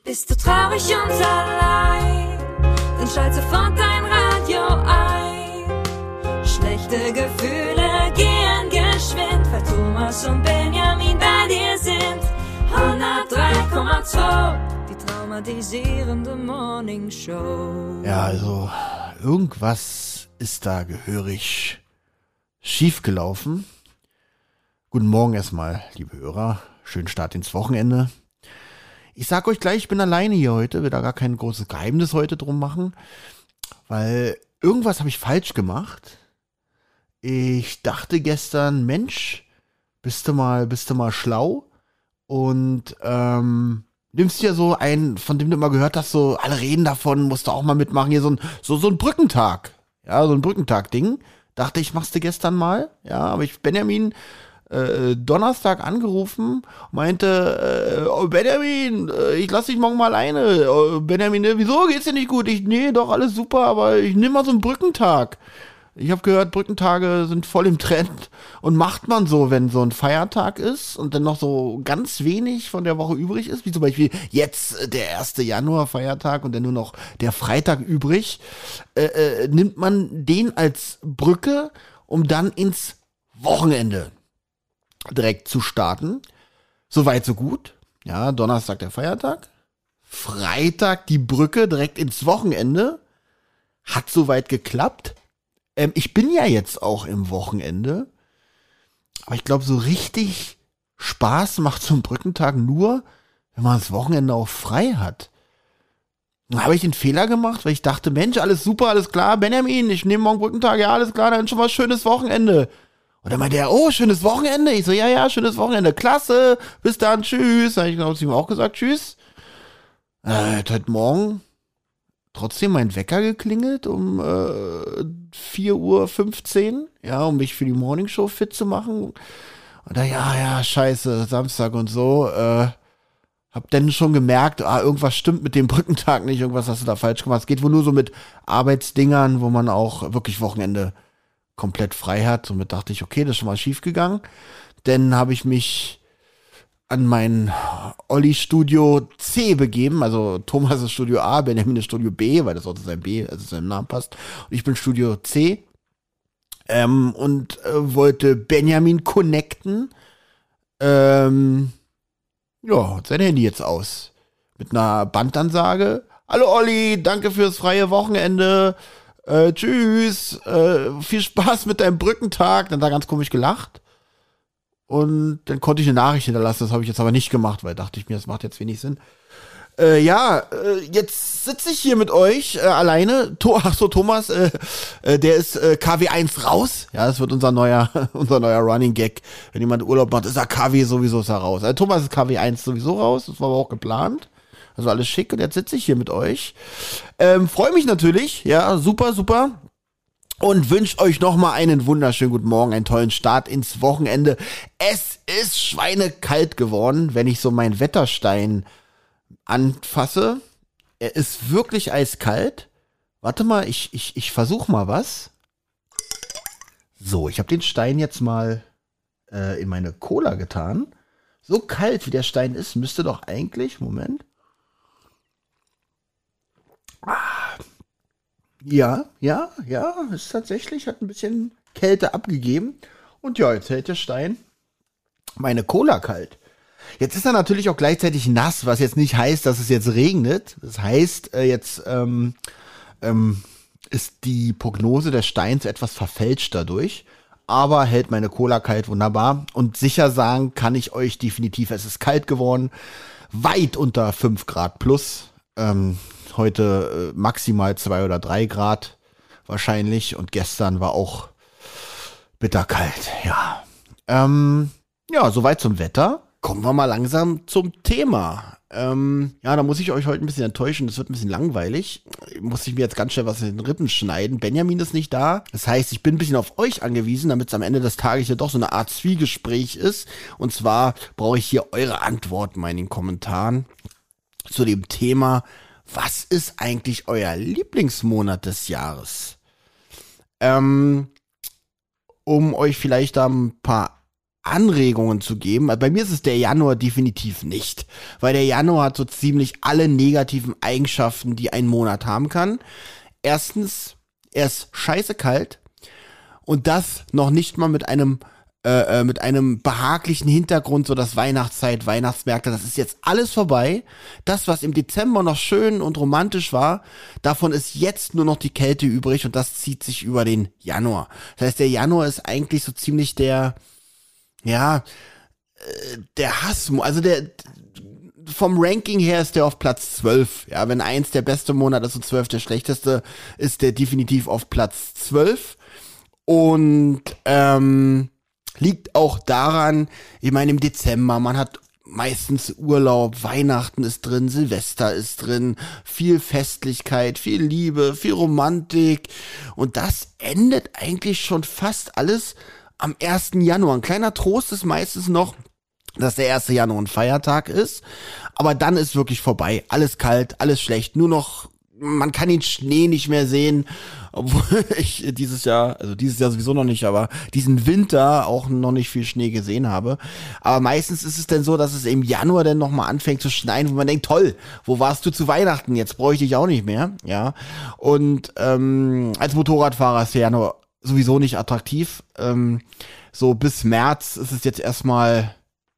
Bist du traurig und allein, dann schalt sofort dein Radio ein. Schlechte Gefühle gehen geschwind, weil Thomas und Benjamin bei dir sind. 103,2, die traumatisierende Morning Show. Ja, also irgendwas ist da gehörig schief gelaufen. Guten Morgen erstmal, liebe Hörer. Schönen Start ins Wochenende. Ich sag euch gleich, ich bin alleine hier heute, will da gar kein großes Geheimnis heute drum machen, weil irgendwas habe ich falsch gemacht. Ich dachte gestern, Mensch, bist du mal schlau und nimmst dir so einen, von dem du immer gehört hast, so alle reden davon, musst du auch mal mitmachen, hier so ein Brückentag, ja, so ein Brückentag-Ding. Dachte ich, machst du gestern mal, ja, aber ich Benjamin Donnerstag angerufen, meinte, Benjamin, ich lass dich morgen mal alleine. Benjamin, wieso, geht's dir nicht gut? Nee, doch, alles super, aber ich nehme mal so einen Brückentag. Ich habe gehört, Brückentage sind voll im Trend und macht man so, wenn so ein Feiertag ist und dann noch so ganz wenig von der Woche übrig ist, wie zum Beispiel jetzt der 1. Januar Feiertag und dann nur noch der Freitag übrig, nimmt man den als Brücke, um dann ins Wochenende direkt zu starten. Soweit, so gut. Ja, Donnerstag der Feiertag. Freitag die Brücke direkt ins Wochenende. Hat soweit geklappt. Ich bin ja jetzt auch im Wochenende. Aber ich glaube, so richtig Spaß macht so ein Brückentag nur, wenn man das Wochenende auch frei hat. Dann habe ich den Fehler gemacht, weil ich dachte, Mensch, alles super, alles klar. Benjamin, ich nehme morgen Brückentag. Ja, alles klar, dann schon mal schönes Wochenende. Und dann meinte er, oh, schönes Wochenende. Ich so, ja, schönes Wochenende. Klasse, bis dann, tschüss. Da habe ich glaube ich ihm auch gesagt, tschüss. Hat heute Morgen trotzdem mein Wecker geklingelt um 4:15 Uhr, ja, um mich für die Morningshow fit zu machen. Und da, ja, scheiße, Samstag und so. Hab dann schon gemerkt, irgendwas stimmt mit dem Brückentag nicht, irgendwas hast du da falsch gemacht. Es geht wohl nur so mit Arbeitsdingern, wo man auch wirklich Wochenende komplett frei hat. Somit dachte ich, okay, das ist schon mal schief gegangen. Dann habe ich mich an mein Olli-Studio C begeben, also Thomas ist Studio A, Benjamin ist Studio B, weil das auch zu seinem B, also zu seinem Namen passt. Und ich bin Studio C und wollte Benjamin connecten. Ja, hat sein Handy jetzt aus. Mit einer Bandansage. Hallo Olli, danke fürs freie Wochenende. Tschüss, viel Spaß mit deinem Brückentag. Dann hat er ganz komisch gelacht. Und dann konnte ich eine Nachricht hinterlassen. Das habe ich jetzt aber nicht gemacht, weil dachte ich mir, das macht jetzt wenig Sinn. Jetzt sitze ich hier mit euch alleine. Thomas, der ist KW1 raus. Ja, das wird unser neuer Running Gag. Wenn jemand Urlaub macht, ist er KW sowieso raus. Also Thomas ist KW1 sowieso raus. Das war aber auch geplant. Also alles schick und jetzt sitze ich hier mit euch. Freue mich natürlich, ja, super. Und wünsche euch nochmal einen wunderschönen guten Morgen, einen tollen Start ins Wochenende. Es ist schweinekalt geworden, wenn ich so meinen Wetterstein anfasse. Er ist wirklich eiskalt. Warte mal, ich versuche mal was. So, ich habe den Stein jetzt mal in meine Cola getan. So kalt wie der Stein ist, müsste doch eigentlich, Moment. Ja, ist tatsächlich, hat ein bisschen Kälte abgegeben. Und ja, jetzt hält der Stein meine Cola kalt. Jetzt ist er natürlich auch gleichzeitig nass, was jetzt nicht heißt, dass es jetzt regnet. Das heißt, jetzt ist die Prognose des Steins etwas verfälscht dadurch. Aber hält meine Cola kalt wunderbar. Und sicher sagen kann ich euch definitiv, es ist kalt geworden. Weit unter 5 Grad plus. Heute maximal 2 oder 3 Grad wahrscheinlich und gestern war auch bitterkalt, ja. Ja, soweit zum Wetter. Kommen wir mal langsam zum Thema. Ja, da muss ich euch heute ein bisschen enttäuschen, das wird ein bisschen langweilig. Muss ich mir jetzt ganz schnell was in den Rippen schneiden. Benjamin ist nicht da. Das heißt, ich bin ein bisschen auf euch angewiesen, damit es am Ende des Tages ja doch so eine Art Zwiegespräch ist. Und zwar brauche ich hier eure Antworten mal in den Kommentaren zu dem Thema: Was ist eigentlich euer Lieblingsmonat des Jahres? Um euch vielleicht da ein paar Anregungen zu geben. Also bei mir ist es der Januar definitiv nicht, weil der Januar hat so ziemlich alle negativen Eigenschaften, die ein Monat haben kann. Erstens, er ist scheiße kalt und das noch nicht mal mit einem behaglichen Hintergrund, so das Weihnachtszeit, Weihnachtsmärkte, das ist jetzt alles vorbei. Das, was im Dezember noch schön und romantisch war, davon ist jetzt nur noch die Kälte übrig und das zieht sich über den Januar. Das heißt, der Januar ist eigentlich so ziemlich der Hass, also vom Ranking her ist der auf Platz 12. Ja, wenn 1 der beste Monat ist und 12 der schlechteste, ist der definitiv auf Platz 12. Und liegt auch daran, ich meine im Dezember, man hat meistens Urlaub, Weihnachten ist drin, Silvester ist drin, viel Festlichkeit, viel Liebe, viel Romantik und das endet eigentlich schon fast alles am 1. Januar. Ein kleiner Trost ist meistens noch, dass der 1. Januar ein Feiertag ist, aber dann ist wirklich vorbei. Alles kalt, alles schlecht, nur noch, man kann den Schnee nicht mehr sehen, obwohl ich dieses Jahr sowieso noch nicht, aber diesen Winter auch noch nicht viel Schnee gesehen habe. Aber meistens ist es dann so, dass es im Januar dann nochmal anfängt zu schneien, wo man denkt, toll, wo warst du zu Weihnachten? Jetzt bräuchte ich auch nicht mehr, ja. Und als Motorradfahrer ist der Januar sowieso nicht attraktiv. So bis März ist es jetzt erstmal,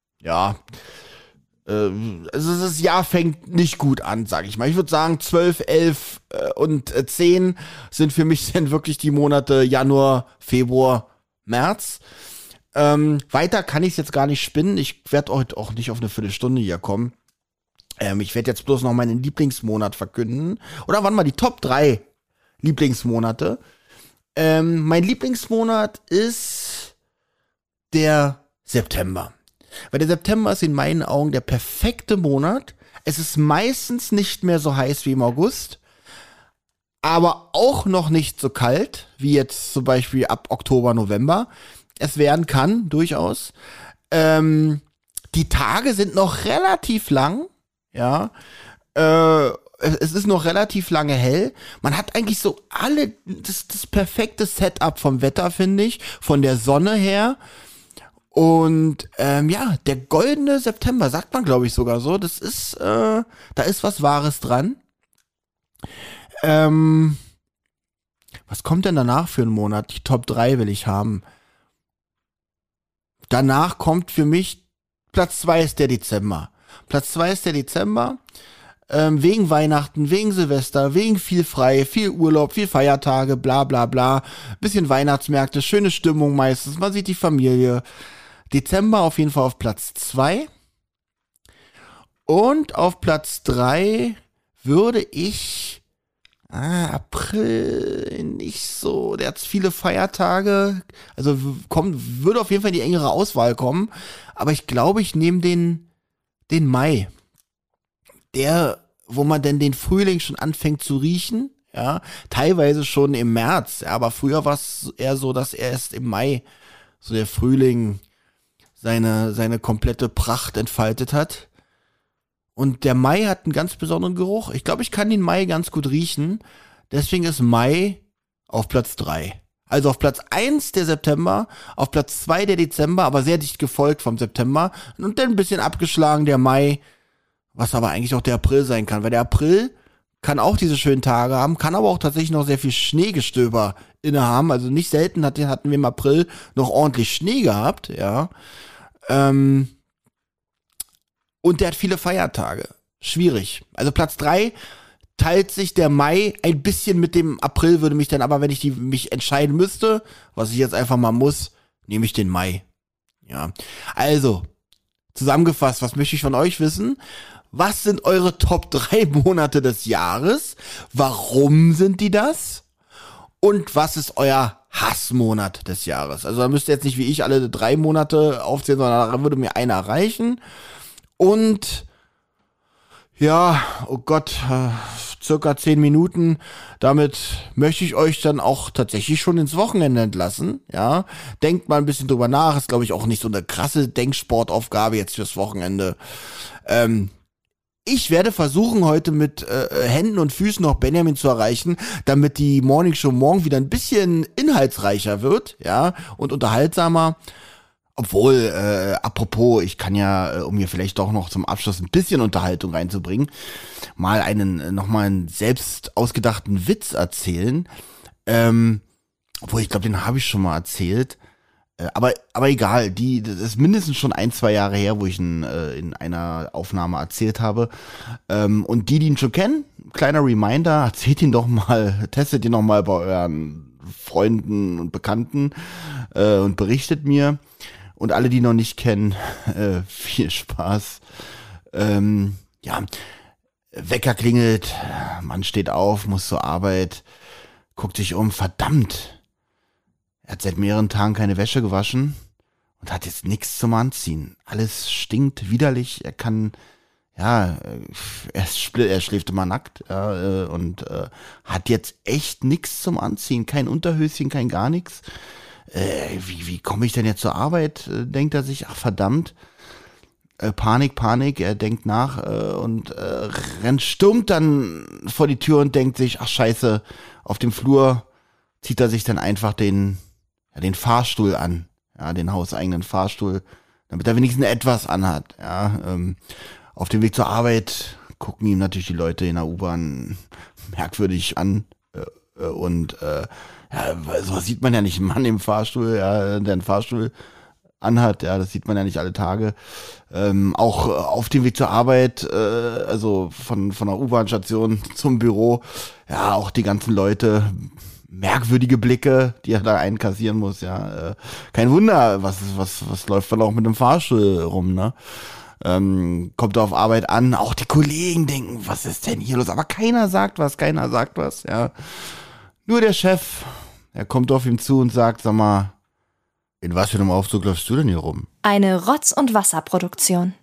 also das Jahr fängt nicht gut an, sage ich mal. Ich würde sagen 12, 11 und 10 sind für mich dann wirklich die Monate Januar, Februar, März. Weiter kann ich es jetzt gar nicht spinnen. Ich werde heute auch nicht auf eine Viertelstunde hier kommen. Ich werde jetzt bloß noch meinen Lieblingsmonat verkünden. Oder wann mal die Top 3 Lieblingsmonate. Mein Lieblingsmonat ist der September. Weil der September ist in meinen Augen der perfekte Monat. Es ist meistens nicht mehr so heiß wie im August, aber auch noch nicht so kalt, wie jetzt zum Beispiel ab Oktober, November. Es werden kann, durchaus. Die Tage sind noch relativ lang, ja. Es ist noch relativ lange hell. Man hat eigentlich so das perfekte Setup vom Wetter, finde ich, von der Sonne her. Und der goldene September, sagt man glaube ich sogar so, das ist, da ist was Wahres dran. Was kommt denn danach für einen Monat? Die Top 3 will ich haben. Danach kommt für mich, Platz 2 ist der Dezember. Platz 2 ist der Dezember, wegen Weihnachten, wegen Silvester, wegen viel frei, viel Urlaub, viel Feiertage, bla bla bla, bisschen Weihnachtsmärkte, schöne Stimmung meistens, man sieht die Familie. Dezember auf jeden Fall auf Platz 2. Und auf Platz 3 würde ich April nicht so, der hat viele Feiertage, also würde auf jeden Fall in die engere Auswahl kommen, aber ich glaube, ich nehme den Mai. Der, wo man denn den Frühling schon anfängt zu riechen, ja, teilweise schon im März, ja, aber früher war es eher so, dass erst im Mai so der Frühling seine komplette Pracht entfaltet hat. Und der Mai hat einen ganz besonderen Geruch. Ich glaube, ich kann den Mai ganz gut riechen. Deswegen ist Mai auf Platz 3. Also auf Platz 1 der September, auf Platz 2 der Dezember, aber sehr dicht gefolgt vom September. Und dann ein bisschen abgeschlagen der Mai, was aber eigentlich auch der April sein kann. Weil der April kann auch diese schönen Tage haben, kann aber auch tatsächlich noch sehr viel Schneegestöber innehaben. Also nicht selten hatten wir im April noch ordentlich Schnee gehabt, ja. Und der hat viele Feiertage. Schwierig. Also Platz 3 teilt sich der Mai ein bisschen mit dem April, würde mich dann aber, wenn ich mich entscheiden müsste, was ich jetzt einfach mal muss, nehme ich den Mai. Ja. Also, zusammengefasst, was möchte ich von euch wissen? Was sind eure Top 3 Monate des Jahres? Warum sind die das? Und was ist euer Hassmonat des Jahres? Also da müsst ihr jetzt nicht wie ich alle 3 Monate aufzählen, sondern da würde mir einer reichen. Und ja, oh Gott, circa 10 Minuten. Damit möchte ich euch dann auch tatsächlich schon ins Wochenende entlassen. Ja, denkt mal ein bisschen drüber nach. Ist, glaube ich, auch nicht so eine krasse Denksportaufgabe jetzt fürs Wochenende. Ich werde versuchen, heute mit Händen und Füßen noch Benjamin zu erreichen, damit die Morning Show morgen wieder ein bisschen inhaltsreicher wird, ja, und unterhaltsamer. Obwohl, apropos, ich kann ja, um mir vielleicht doch noch zum Abschluss ein bisschen Unterhaltung reinzubringen, mal nochmal einen selbst ausgedachten Witz erzählen. Obwohl, ich glaube, den habe ich schon mal erzählt. Aber egal, das ist mindestens schon 1-2 Jahre her, wo ich ihn in einer Aufnahme erzählt habe. Und die ihn schon kennen, kleiner Reminder, erzählt ihn doch mal, testet ihn noch mal bei euren Freunden und Bekannten und berichtet mir. Und alle, die ihn noch nicht kennen, viel Spaß. Wecker klingelt, Mann steht auf, muss zur Arbeit, guckt sich um, verdammt. Er hat seit mehreren Tagen keine Wäsche gewaschen und hat jetzt nichts zum Anziehen. Alles stinkt widerlich. Er kann, er schläft immer nackt und hat jetzt echt nichts zum Anziehen. Kein Unterhöschen, kein gar nichts. Wie komme ich denn jetzt zur Arbeit? Denkt er sich, ach verdammt. Panik. Er denkt nach und stürmt dann vor die Tür und denkt sich, ach scheiße, auf dem Flur zieht er sich dann einfach den Fahrstuhl an, den hauseigenen Fahrstuhl, damit er wenigstens etwas anhat, auf dem Weg zur Arbeit gucken ihm natürlich die Leute in der U-Bahn merkwürdig an, sowas sieht man ja nicht, ein Mann im Fahrstuhl, der einen Fahrstuhl anhat, das sieht man ja nicht alle Tage, auch auf dem Weg zur Arbeit, also von der U-Bahn-Station zum Büro, auch die ganzen Leute, merkwürdige Blicke, die er da einkassieren muss, kein Wunder, was läuft dann auch mit dem Fahrstuhl rum, ne? Kommt auf Arbeit an, auch die Kollegen denken, was ist denn hier los? Aber keiner sagt was, Nur der Chef, er kommt auf ihn zu und sagt, sag mal, in was für einem Aufzug läufst du denn hier rum? Eine Rotz- und Wasserproduktion.